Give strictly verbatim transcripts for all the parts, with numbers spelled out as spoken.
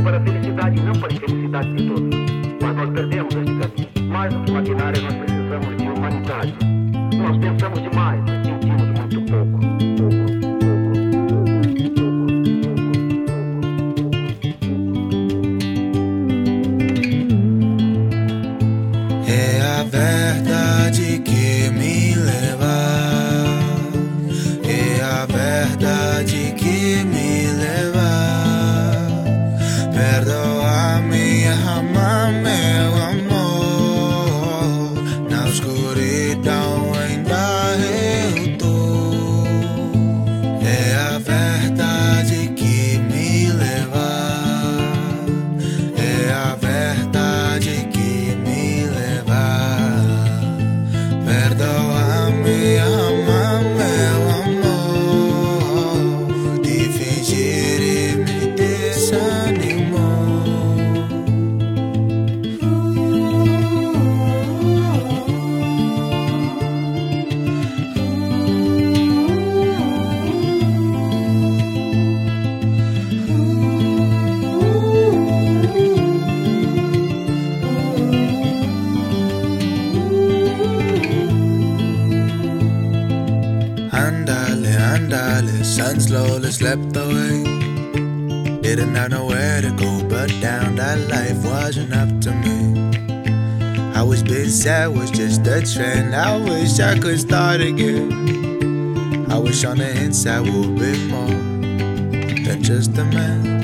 para a felicidade e não para a infelicidade de todos. Mas nós perdemos este caminho. Mais do que maquinária, nós precisamos de humanidade. Nós pensamos demais e sentimos muito pouco. É a verdade que me leva, é a verdade que me leva. Perdoa minha alma, meu amor. Na escuridão ainda eu tô. É a verdade que me leva, é a verdade que me leva. Perdoa minha alma, meu amor, de fingir e me desanimou. Andale, andale, sun slowly slept away. Didn't have nowhere to go but down, that life wasn't up to me. I was busy, I was just a trend. I wish I could start again. I wish on the inside would be more than just a man.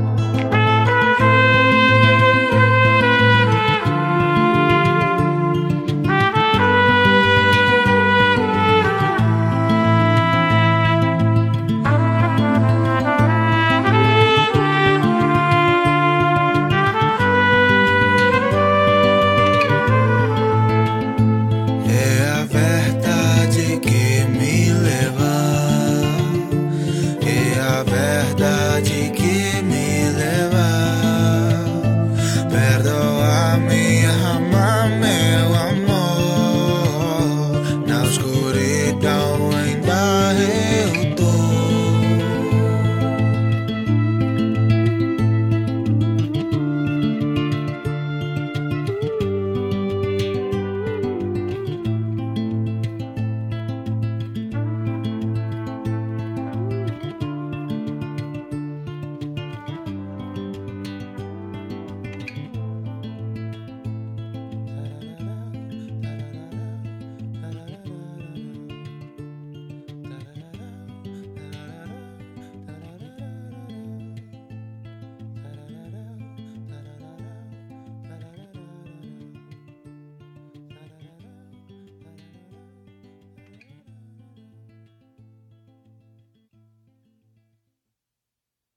É a verdade que me leva, é a verdade que